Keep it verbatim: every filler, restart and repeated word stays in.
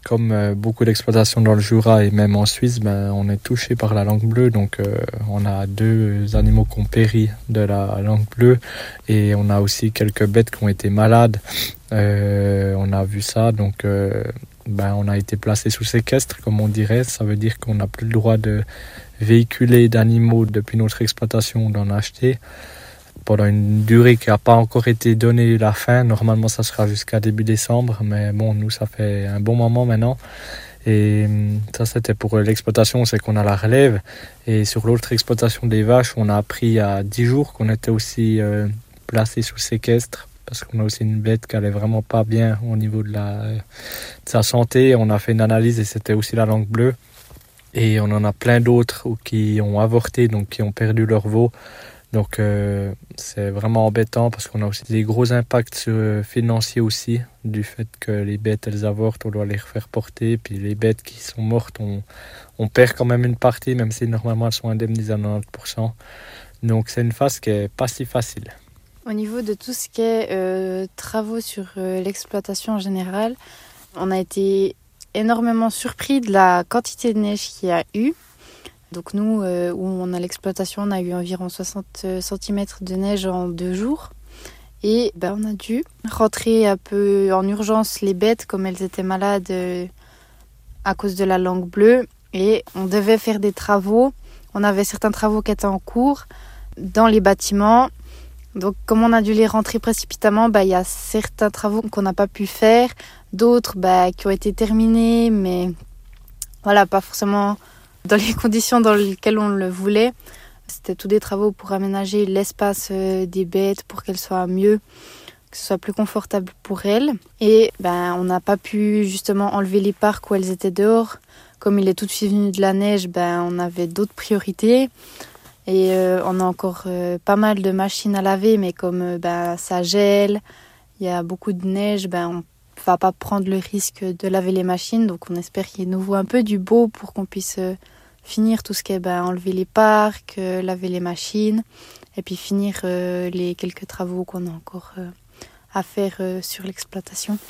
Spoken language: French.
comme euh, beaucoup d'exploitations dans le Jura et même en Suisse, ben, on est touché par la langue bleue. Donc euh, on a deux animaux qui ont péri de la langue bleue et on a aussi quelques bêtes qui ont été malades. Euh, on a vu ça, donc euh, ben, on a été placé sous séquestre, comme on dirait. Ça veut dire qu'on n'a plus le droit de véhiculer d'animaux depuis notre exploitation ou d'en acheter pendant une durée qui n'a pas encore été donnée la fin. Normalement, ça sera jusqu'à début décembre, mais bon, nous, ça fait un bon moment maintenant. Et ça, c'était pour l'exploitation, c'est qu'on a la relève. Et sur l'autre exploitation des vaches, on a appris il y a dix jours qu'on était aussi euh, placé sous séquestre, parce qu'on a aussi une bête qui allait vraiment pas bien au niveau de, la, de sa santé. On a fait une analyse et c'était aussi la langue bleue. Et on en a plein d'autres qui ont avorté, donc qui ont perdu leur veau. Donc euh, c'est vraiment embêtant parce qu'on a aussi des gros impacts sur, euh, financiers aussi, du fait que les bêtes elles avortent, on doit les refaire porter, puis les bêtes qui sont mortes, on, on perd quand même une partie, même si normalement elles sont indemnisées à quatre-vingt-dix pour cent. Donc c'est une phase qui est pas si facile. Au niveau de tout ce qui est euh, travaux sur euh, l'exploitation en général, on a été énormément surpris de la quantité de neige qu'il y a eu. Donc nous, euh, où on a l'exploitation, on a eu environ soixante centimètres de neige en deux jours. Et ben, on a dû rentrer un peu en urgence les bêtes, comme elles étaient malades euh, à cause de la langue bleue. Et on devait faire des travaux. On avait certains travaux qui étaient en cours dans les bâtiments. Donc comme on a dû les rentrer précipitamment, ben, il y a certains travaux qu'on n'a pas pu faire. D'autres ben, qui ont été terminés, mais voilà, pas forcément dans les conditions dans lesquelles on le voulait. C'était tous des travaux pour aménager l'espace des bêtes pour qu'elles soient mieux, que ce soit plus confortable pour elles. Et ben, on n'a pas pu justement enlever les parcs où elles étaient dehors. Comme il est tout de suite venu de la neige, ben, on avait d'autres priorités. Et euh, on a encore euh, pas mal de machines à laver, mais comme euh, ben, ça gèle, il y a beaucoup de neige, ben, on va pas prendre le risque de laver les machines. Donc on espère qu'il nous faut un peu du beau pour qu'on puisse euh, finir tout ce qui est ben, enlever les parcs, euh, laver les machines et puis finir euh, les quelques travaux qu'on a encore euh, à faire euh, sur l'exploitation.